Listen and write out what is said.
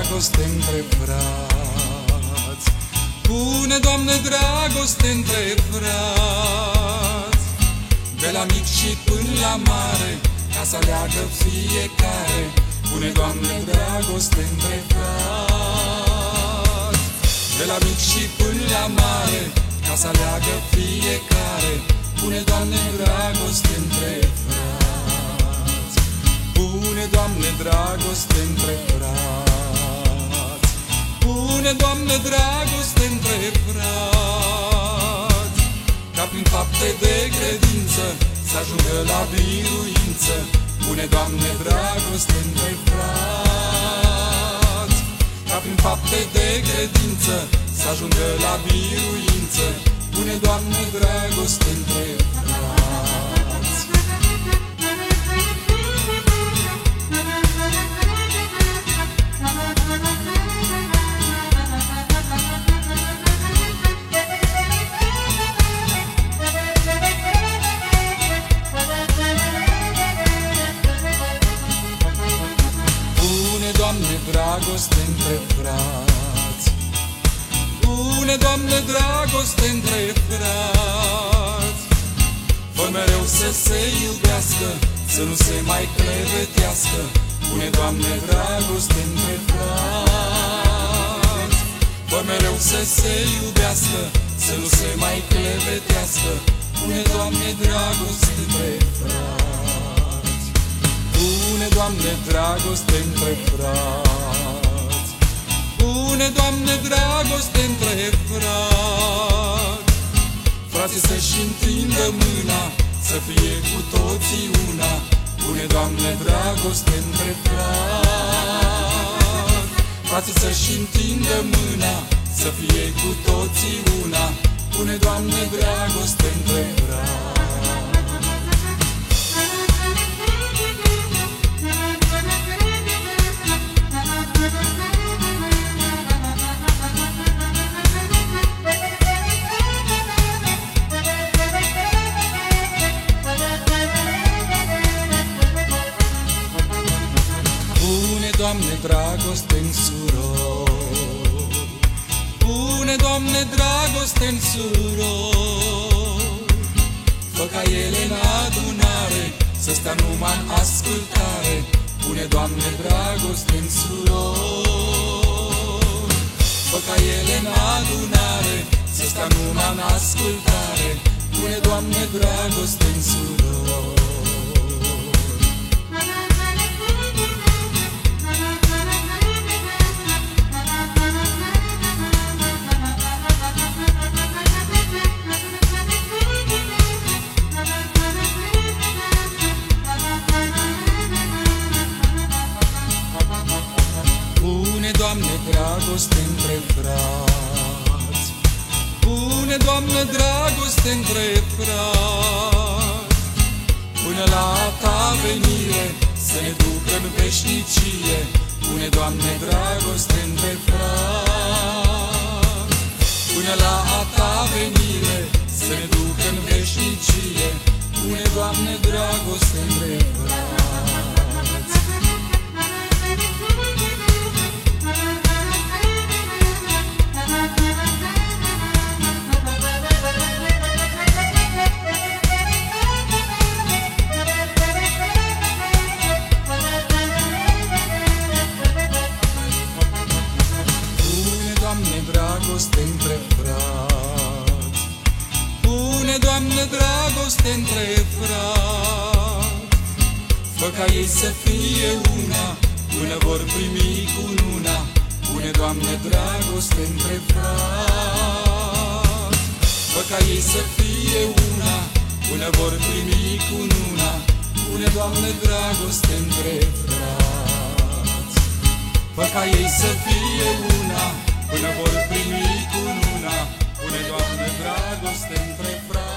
dragoste între frați. Pune, Doamne, dragoste între frați. De la mic și până la mare, ca să aleagă fiecare. Pune, Doamne, dragoste între frați. De la mic și până la mare, ca să aleagă fiecare. Pune, Doamne, dragoste între frați. Pune, Doamne, dragoste între frați. Pune, Doamne, dragoste între frați. Ca prin fapte de credință să ajungă la biruință. Pune, Doamne, dragoste între frați. Ca prin fapte de credință să ajungă la biruință. Pune, Doamne, dragoste între frați. Pune, Doamne, dragoste între frați. Pune, Doamne, dragoste între frați. Fă mereu să se iubească, să nu se mai clevetească. Pune, Doamne, dragoste între frați. Fă mereu să se iubească, să nu se mai clevetească. Pune, Doamne, dragoste între frați. Pune, Doamne, dragoste între frați. Pune, Doamne, dragoste între frați. Frații să-și întindă mâna, să fie cu toții una. Pune, Doamne, dragoste între frați. Frații să-și întindă mâna, să fie cu toții una. Pune, Doamne, dragoste între frați. Pune, Doamne, dragoste în surori. Pune, Doamne, dragoste în surori. Fă ca ele în adunare să stea numai în ascultare. Pune, Doamne, dragoste în surori. Fă ca ele în adunare să stea numai în ascultare. Pune, Doamne, dragoste în surori. Pune, Doamne, dragoste între frați. Pune, Doamne, dragoste între frați. Până la Ta venire să ne ducă în veșnicie. Pune, Doamne, dragoste între frați. Până la Ta venire să ne ducă în veșnicie. Pune, Doamne, dragoste între frați. Dragoste între frați. Pune, Doamne, dragoste între frați. Fă ca ei să fie una, până vor primi cununa. Pune, Doamne, dragoste între frați. Fă ca ei să fie una, până vor primi cununa. Pune, Doamne, dragoste între frați. Fă ca ei să fie una, până vor primi cununa. Pune, Doamne, dragoste între frați.